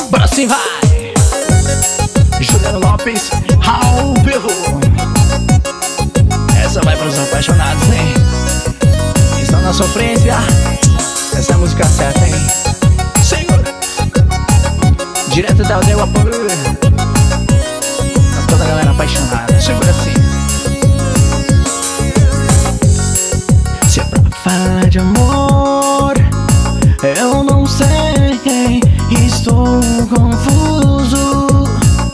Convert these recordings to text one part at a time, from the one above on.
Bora sim, vai! Juliano Lopes, ao vivo. Essa vai para os apaixonados, hein? Estão na sofrência. Essa é a música certa, hein? Senhor! Direto da aldeia Apoio. Pra toda a galera apaixonada. Segura assim. Se é pra falar de amor, eu não sei, estou confuso.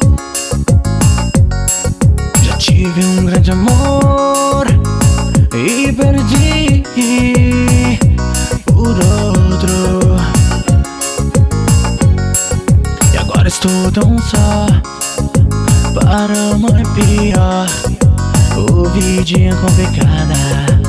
Já tive um grande amor e perdi por outro. E agora estou tão só, para uma pior. O vidinha complicada.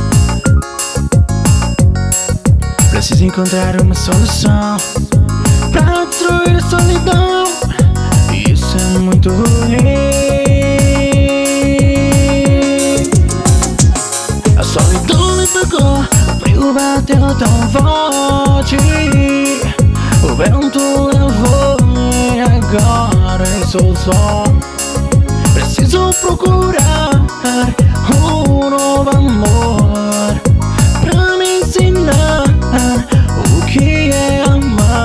Preciso encontrar uma solução pra destruir a solidão. Isso é muito ruim. A solidão me pegou, o frio bateu tão forte, o vento levou e agora eu sou só. Preciso procurar um novo amor pra me ensinar o que é amar.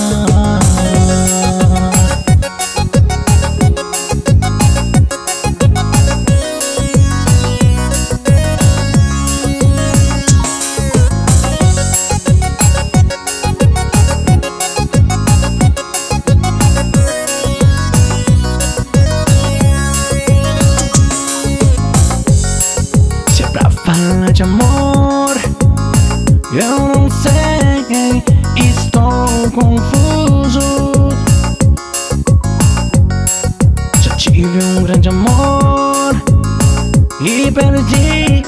Se é pra falar de amor, eu não sei, estou confuso. Já tive um grande amor e perdi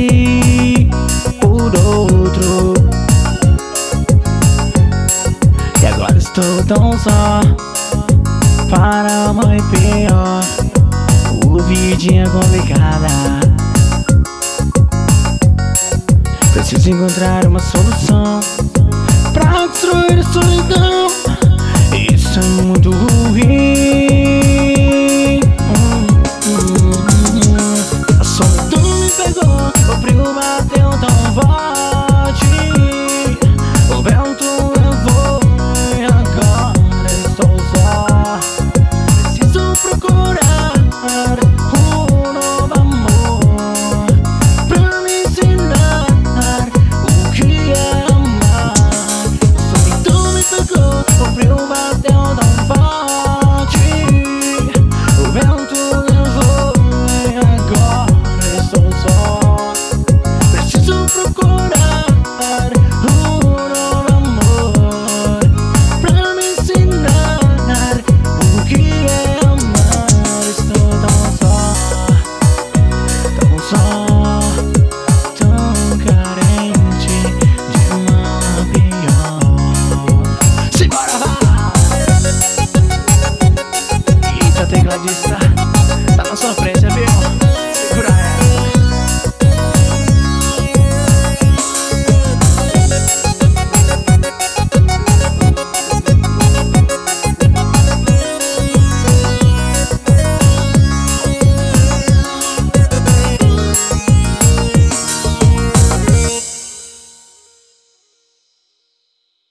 por outro. E agora estou tão só, para uma e pior. O vidinha complicada. Preciso encontrar uma solução pra destruir a solidão.